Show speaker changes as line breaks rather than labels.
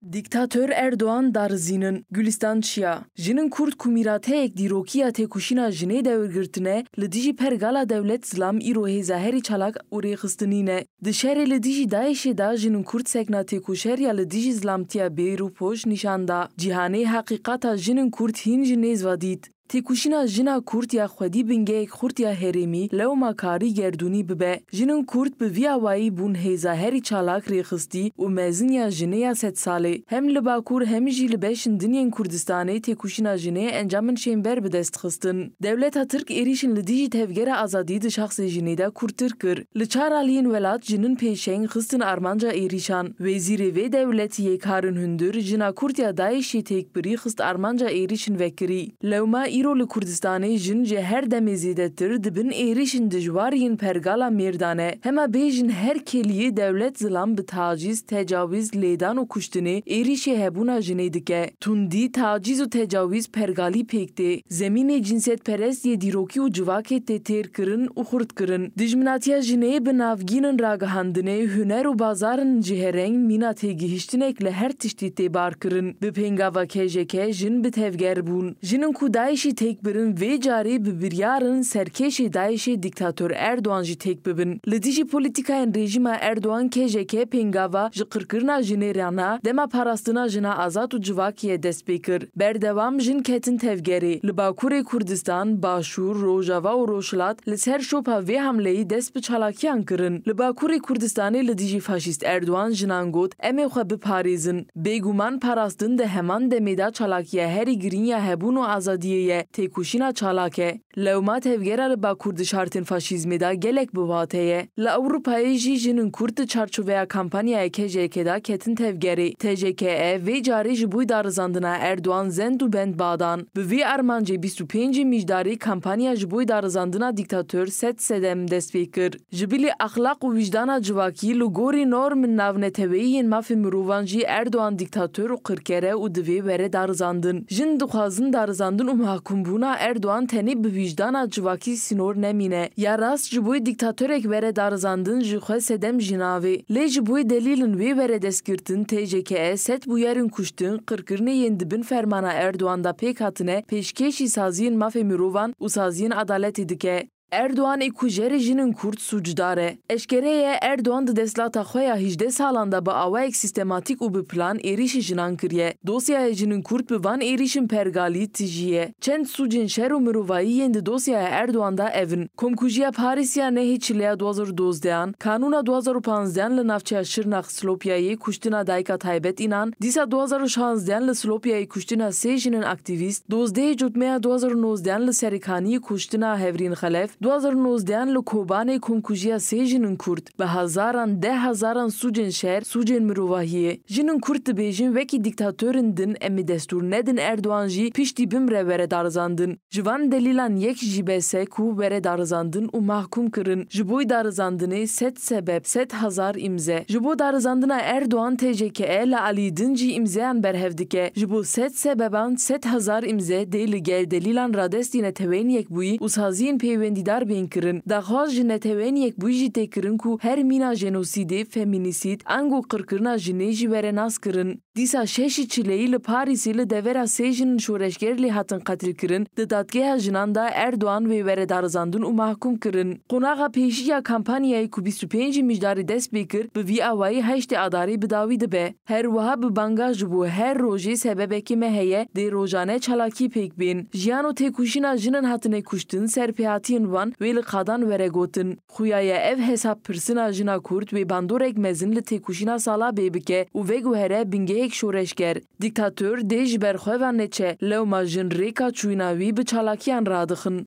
Diktatör Erdoğan darzînin Gülistan çiya. Jinên Kurd ku mîrateyek dîrokiya têkoşîna jinê de wergirtine li dijî pergala dewlet Zilam îro hêza herî çalak û rêxistinî ne. Di şerê li dijî Daişê da jinên Kurd sekna têkoşeriya li dijî zilamtiya bêrûpoj nîşan da. Cîhanê heqîqeta jinên Kurd hîn ji nêz ve dît. Têkoşîna jina Kurd ya xwedî bingehek xurt ya herêmî lewma karî gerdûnî bibe. Jinên Kurd bi vî awayî bûn hêza herî çalak rêxistî û mezin ya jinê ya sed salê. Hem li Bakur hem jî li beşên dinyên Kurdistanê têkoşîna jinê encamên şênber bi dest xistin. Dewleta Tirk êrişên li dijî tevgera azadî di şaxsê jinê de kurtir kir. Li çar aliyên welat jinên pêşeng xistin armanca êrîşan. Wezîrê vê dewletî yêkarên hundir jina Kurd ya Daişê têkbirî xist armanca êrişin vekirî. Lewma îro li Kurdistanê jin ji her demê zêdetir dibin êrişên dijwariyên pergala mêrdane. Hema bêjin her keliyê dewlet Zilam bi tacîz, tecawîz, lêdan û kuştinê êrişê hebûna jinê dike. Tundî, tacîz û tecawîz pergalî pêk tê. Zemînê cinsiyetperest yê dîrokî û civakê tê têr kirin û xurt kirin. Dijminatiya jinê bi navgînên ragihandinê, huner û bazarên cihêreng mîna têgihiştinek li her tiştî tê bar kirin. Bi pêngava KJK jin bi tevger bûn. Jinên ku Daişê têkbirin vê carî bi biryarên serkêşê Daişê diktatör Erdoğan jî têk bibin. Li dijî polîtikayên rejîma Erdoğan KJK pêngava ji qirkirina jinê rana dema parastina jina azad û civakiyê dest pê kir. Berdewam jin ketin tevgerê. Li Bakurê Kurdistan, Başûr, Rojava û Rojhilat li ser şopa vê hamleyî dest bi çalakiyan kirin. Li Bakurê Kurdistanê li dijî faşîst Erdoğan jinan got em ê xwe biparêzin. Bêguman parastin di heman demê da çalakiya herî girîn ya hebûn û azadiyê ye. Têkoşîna çalak e. Lewma tevgera li Bakur di şartên faşîzmê da gelek biwate ye. Li Ewropayê jî jinên Kurd di çarçoveya kampanyaya KJK da ketin tevgerê. TJKE vê carî ji bo darizandina Erdoğan zend û bend badan. Bi vê armancê 25 mijdarî kampanya ji bo darizandina diktatör sed sedem dest pê kir. Ji bilî axlaq û wijdana civakî li gorî normên navneteweyî mafê mirovan jî Erdoğan diktatör û qirkere û divê were darizandin. Jin dixwazin darizandin û mahkumbûna Erdoğan tenê bi wijdana civakî sînor nemîne. Ya rast ji bo diktatörek were darizandin ji xwe sedem jî navê. Lê ji bo delîlin wê were destgirtin TJKE sed bûyerên kuştin, qirkirinê yên dibin fermana Erdoğan da pêk hatine pêşkêşî saziyên mafê mirovan û saziyên adaletê dike. Erdoğan ê ku jerê jinên Kurd sucdar e. Eşkere ye Erdoğan di destlata xwe ya 18 salan da bi awayek sistematik û bi plan êrişî jinan kiriye. Dosyaya jinên Kurd bi van êrişên pergalî tijîye. Çend sucên şer û mirovayî yên di dosyaya Erdoğan da evin. Komkujiya Parîsiya nehê çiliya 2012 kanûna 2015 li navçeya Şirnax Slopyayê kuştina dayika taybet înan, dîsa 2016 li Slopyayê kuştina sê jinên aktivîst, 12 cutmeya 2019 li Serêkaniyê kuştina Hevrîn Xelef, 2019 li Kobanê komkujiya sê jinên Kurd bi hezaran de hezaran sucên şer, sucên mirovahiyê. Jinên Kurd dibêjin wekî diktatörên din em ê destûr nedin Erdoğan jî piştî bimre were darizandin. Ji van delîlan yek jî bese ku were darizandin û mahkum kirin. Ji bo darizandinê sed sebeb, sed hezar îmze. Ji bo darizandina Erdoğan TJKE li alî din jî îmzeyan berhev dike. Ji bo sed sebeban sed hezar îmze dê li gel delîlan radestî netewên yekbûyî û saziyên peywendî dar bên kirin. Daxwaz ji netewên yekbûyî jî tê kirin ku her mîna jenosîdê, feminîsîd, ango qirkirina jinê jî were nas kirin. Dîsa şeşî çileyî li Parîsê li devera sê jinên şoreşger lê hatin qetil kirin. Di dadgeha jinan da Erdoğan wê were darizandin û mahkum kirin. Qonaxa pêşî ya kampanyayê ku 25 mijdarî dest pê kir, bi vî awayî heştê adarî bi dawî dibe. Her wiha bi banga ji bo her rojê sebebekî me heye dê rojane çalakî pêk bên. Jiyan û têkoşîna jinên hatine kuştin serpêhatiyên wan wê li qadan were gotin. Xuyaya ev hesap pirsina jina Kurd wê bandorek mezin li têkoşîna sala bê bike û veguhere bingehek şoreşger. Diktatör dê ji ber xwe ve neçe lewma jin rêka çûyîna wî bi çalakiyan radixin.